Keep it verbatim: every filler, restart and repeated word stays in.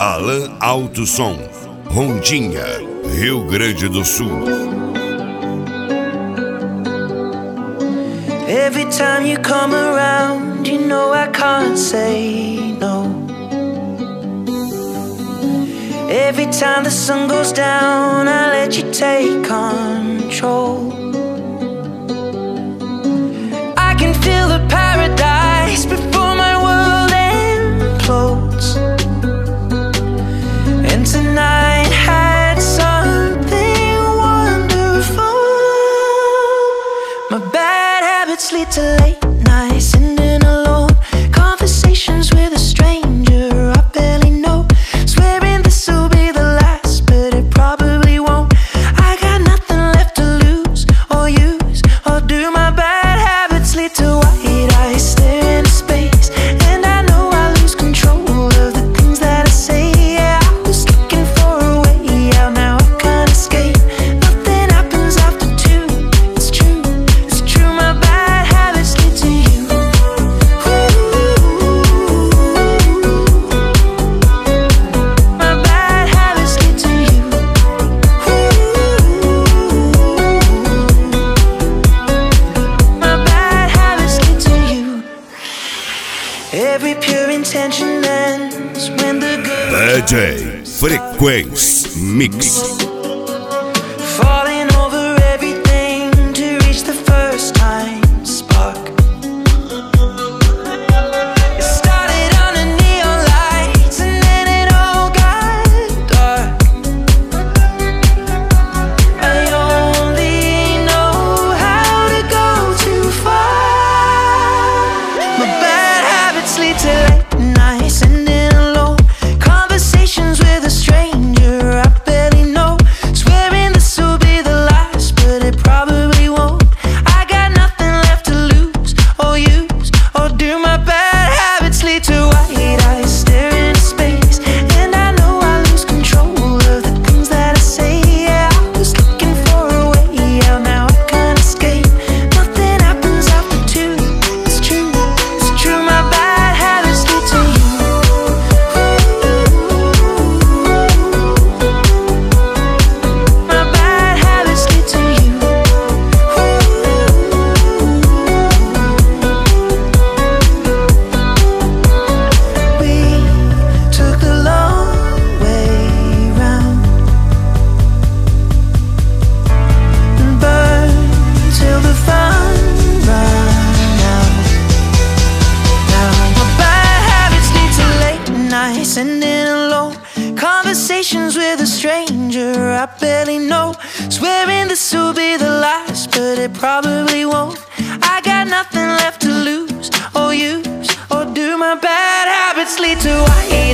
Alan Alto Som, Rondinha, Rio Grande do Sul. Every time you come around, you know I can't say no. Every time the sun goes down, I let you take control. I can feel the paradise before my world implodes. And tonight had something wonderful. My bad habits lead to late nights, sitting alone, conversations with a stranger I barely know, swearing this will be the last, but it probably won't. I got nothing left to lose or use or do. My bad habits lead to white eyes stare into space, and I know I lose control of the things that I say. Yeah, I was looking for a way out, now I can't escape. Nothing happens after two. It's true, it's true. My bad habits lead to you. My bad habits lead to you. My bad habits lead to you. Every pure intention ends when the good D J Frequência Mix. falling over everything to reach the first time spark. It started under neon lights and then it all got dark. I only know how to go too far. My bad habits lead to late nights, sitting alone, conversations with a stranger I barely know, swearing this will be the last, but it probably won't. I got nothing left to lose or use or do. My bad habits lead to white eyes staring into space, and I know I lose control of the things that I say. Yeah, I was looking for a way out, now I can't escape. Nothing happens after two. It's true, it's true. My bad habits lead to you. My bad habits lead to you. We took the long way round and burned till the fun ran out. Now my bad habits lead to late nights, sitting alone, conversations with a stranger I barely know, swearing this will be the last, but it probably won't. I got nothing left to lose or use or do. My bad habits lead to white